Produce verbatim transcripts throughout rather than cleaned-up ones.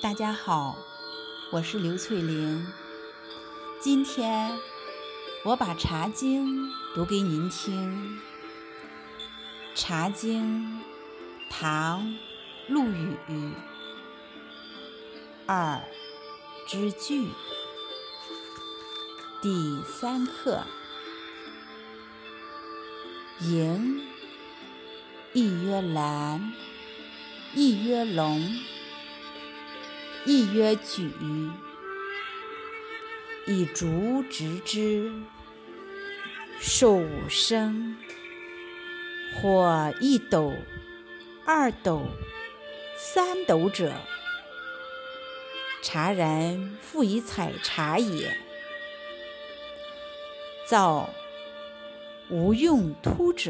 大家好，我是刘翠玲。今天我把《茶经》读给您听。《茶经》唐·陆羽。二之句第三课。迎，一曰兰，一曰龙，一曰举，以竹直之，寿五升，或一斗、二斗、三斗者，茶人复以采茶也。造无用突者，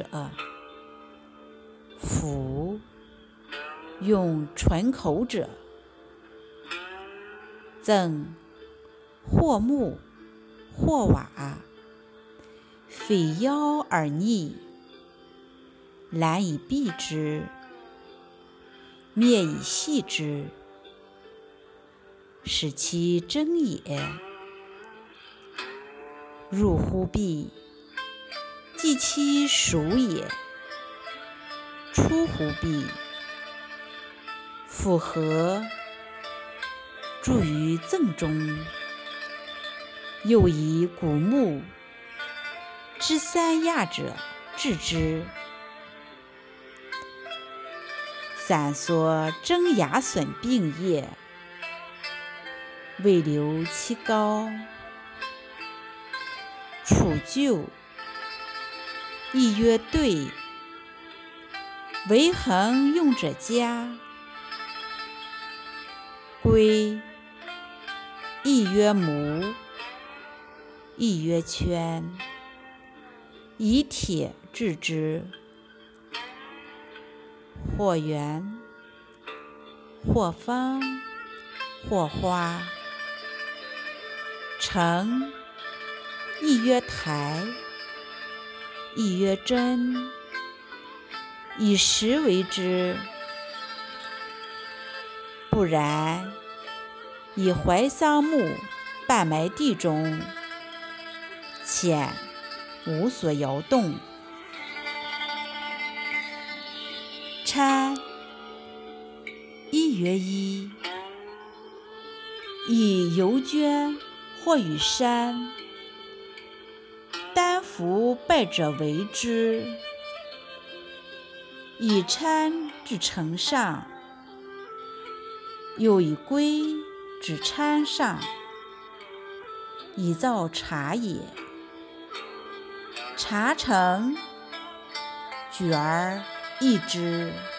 辅用纯口者，赠或木或瓦，匪腰而逆，兰以蔽之，篾以系之，使其争也。入乎壁，即其属也；出乎壁，复合，注于赠中。又以古木之三亚者制之，散缩争牙损并叶，未留其高。处就，一曰对，为恒用者佳。归，一曰母，一曰圈，以铁制之，或圆，或方，或花。成，一曰台，一曰针，以石为之。不然，以槐桑木半埋地中，浅无所摇动。参，一曰一，以游鹃或与山，丹服败者为之，以参至城上，又以归至参上，以造茶也。茶成，举而易之。